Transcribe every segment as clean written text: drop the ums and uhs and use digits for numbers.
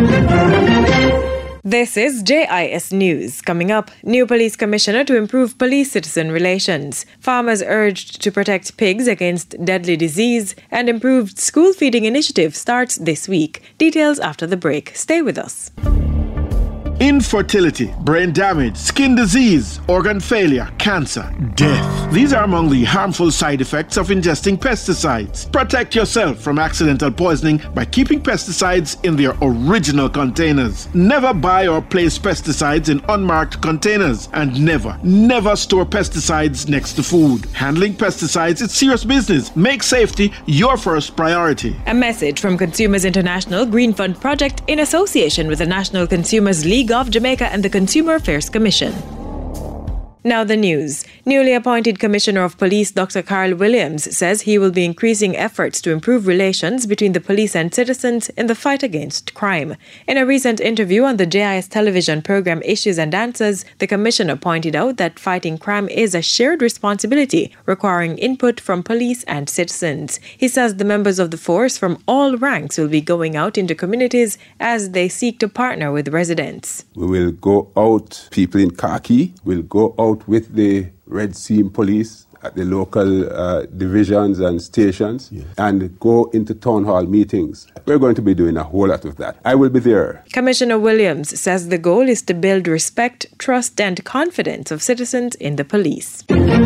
This is JIS News. Coming up, new police commissioner to improve police-citizen relations. Farmers urged to protect pigs against deadly disease, and improved school feeding initiative starts this week. Details after the break. Stay with us. Infertility, brain damage, skin disease, organ failure, cancer, death. These are among the harmful side effects of ingesting pesticides. Protect yourself from accidental poisoning by keeping pesticides in their original containers. Never buy or place pesticides in unmarked containers, and never store pesticides next to food. Handling pesticides is serious business. Make safety your first priority. A message from Consumers International Green Fund Project in association with the National Consumers League of Jamaica and the Consumer Affairs Commission. Now the news. Newly appointed Commissioner of Police Dr. Carl Williams says he will be increasing efforts to improve relations between the police and citizens in the fight against crime. In a recent interview on the JIS television program Issues and Answers, the Commissioner pointed out that fighting crime is a shared responsibility requiring input from police and citizens. He says the members of the force from all ranks will be going out into communities as they seek to partner with residents. We will go out, people in khaki will go out with the Red Seam Police at the local divisions and stations and go into town hall meetings. We're going to be doing a whole lot of that. I will be there. Commissioner Williams says the goal is to build respect, trust and confidence of citizens in the police.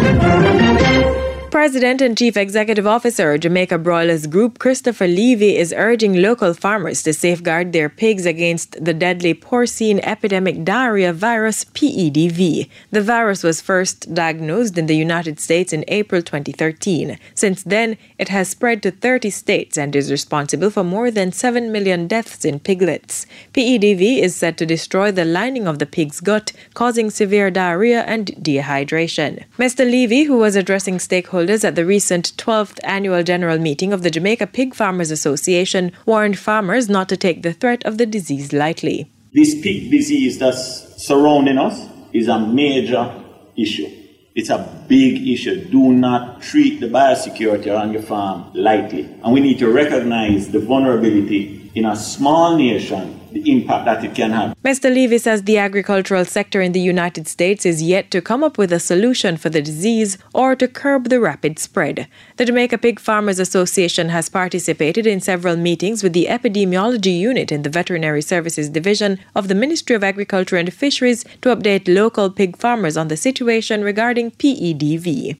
President and Chief Executive Officer Jamaica Broilers Group Christopher Levy is urging local farmers to safeguard their pigs against the deadly porcine epidemic diarrhea virus PEDV. The virus was first diagnosed in the United States in April 2013. Since then, it has spread to 30 states and is responsible for more than 7 million deaths in piglets. PEDV is said to destroy the lining of the pig's gut, causing severe diarrhea and dehydration. Mr. Levy, who was addressing stakeholders at the recent 12th annual general meeting of the Jamaica Pig Farmers Association, warned farmers not to take the threat of the disease lightly. This pig disease that's surrounding us is a major issue. It's a big issue. Do not treat the biosecurity on your farm lightly. And we need to recognize the vulnerability in a small nation, the impact that it can have. Mr. Levy says the agricultural sector in the United States is yet to come up with a solution for the disease or to curb the rapid spread. The Jamaica Pig Farmers Association has participated in several meetings with the epidemiology unit in the Veterinary Services Division of the Ministry of Agriculture and Fisheries to update local pig farmers on the situation regarding PEDV.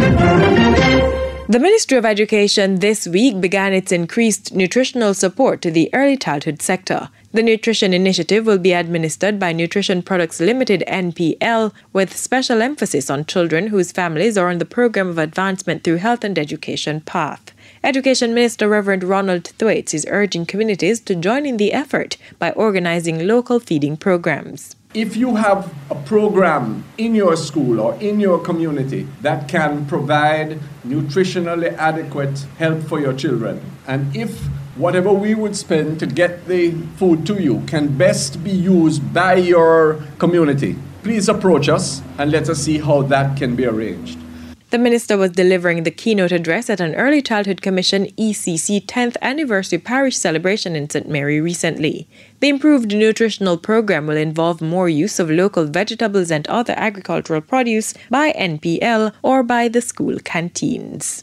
The Ministry of Education this week began its increased nutritional support to the early childhood sector. The nutrition initiative will be administered by Nutrition Products Limited (NPL) with special emphasis on children whose families are on the Program of Advancement through Health and Education path. Education Minister Reverend Ronald Thwaites is urging communities to join in the effort by organizing local feeding programs. If you have a program in your school or in your community that can provide nutritionally adequate help for your children, and if whatever we would spend to get the food to you can best be used by your community, please approach us and let us see how that can be arranged. The minister was delivering the keynote address at an Early Childhood Commission ECC 10th anniversary parish celebration in St. Mary recently. The improved nutritional program will involve more use of local vegetables and other agricultural produce by NPL or by the school canteens.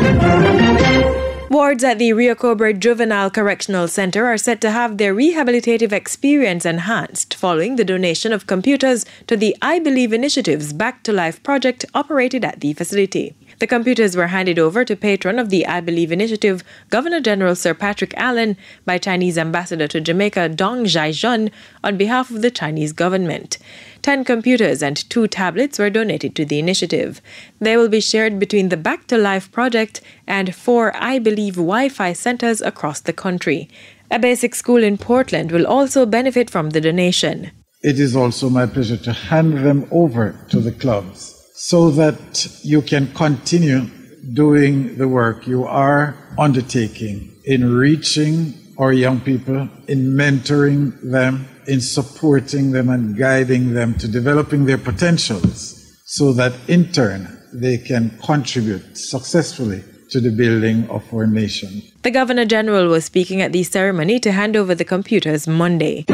Wards at the Rio Cobre Juvenile Correctional Center are set to have their rehabilitative experience enhanced following the donation of computers to the I Believe Initiative's Back to Life project operated at the facility. The computers were handed over to patron of the I Believe Initiative, Governor General Sir Patrick Allen, by Chinese Ambassador to Jamaica Dong Zhaijun on behalf of the Chinese government. 10 computers and 2 tablets were donated to the initiative. They will be shared between the Back to Life project and 4 I Believe Wi-Fi centers across the country. A basic school in Portland will also benefit from the donation. It is also my pleasure to hand them over to the clubs so that you can continue doing the work you are undertaking in reaching our young people, in mentoring them, in supporting them and guiding them to developing their potentials so that in turn they can contribute successfully to the building of our nation. The Governor General was speaking at the ceremony to hand over the computers Monday.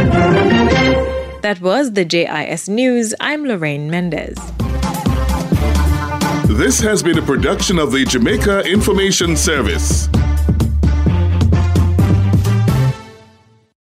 That was the JIS News. I'm Lorraine Mendez. This has been a production of the Jamaica Information Service.